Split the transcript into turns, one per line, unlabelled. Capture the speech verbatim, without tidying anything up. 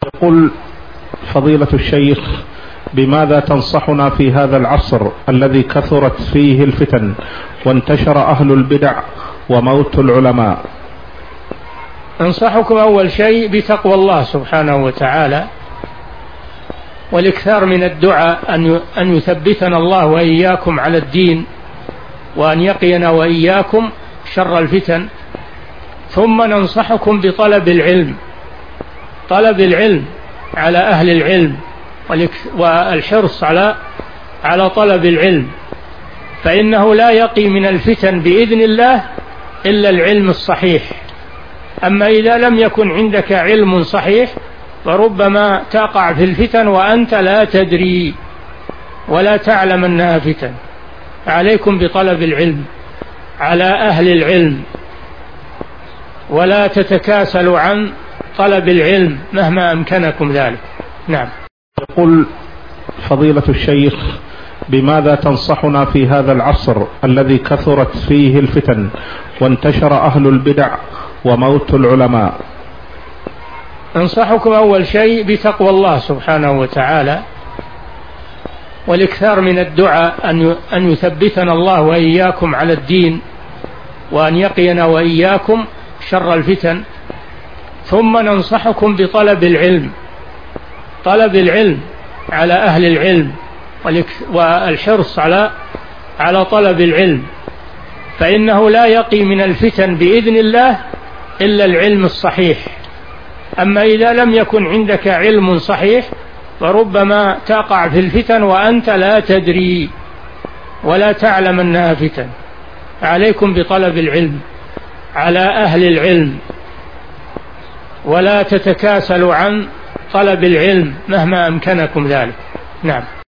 يقول فضيلة الشيخ: بماذا تنصحنا في هذا العصر الذي كثرت فيه الفتن وانتشر أهل البدع وموت العلماء؟
أنصحكم أول شيء بتقوى الله سبحانه وتعالى، والإكثار من الدعاء أن يثبتنا الله وإياكم على الدين، وأن يقينا وإياكم شر الفتن. ثم ننصحكم بطلب العلم، طلب العلم على أهل العلم، والحرص على على طلب العلم، فإنه لا يقي من الفتن بإذن الله إلا العلم الصحيح. أما إذا لم يكن عندك علم صحيح فربما تقع في الفتن وأنت لا تدري ولا تعلم أنها فتن. عليكم بطلب العلم على أهل العلم، ولا تتكاسلوا عن طلب العلم مهما أمكنكم ذلك. نعم.
يقول فضيلة الشيخ: بماذا تنصحنا في هذا العصر الذي كثرت فيه الفتن وانتشر أهل البدع وموت العلماء؟
أنصحكم أول شيء بتقوى الله سبحانه وتعالى، والإكثار من الدعاء أن يثبتنا الله وإياكم على الدين، وأن يقينا وإياكم شر الفتن. ثم ننصحكم بطلب العلم، طلب العلم على أهل العلم، والحرص على على طلب العلم، فإنه لا يقي من الفتن بإذن الله إلا العلم الصحيح. أما إذا لم يكن عندك علم صحيح فربما تقع في الفتن وأنت لا تدري ولا تعلم أنها فتن. عليكم بطلب العلم على أهل العلم، ولا تتكاسلوا عن طلب العلم مهما أمكنكم ذلك. نعم.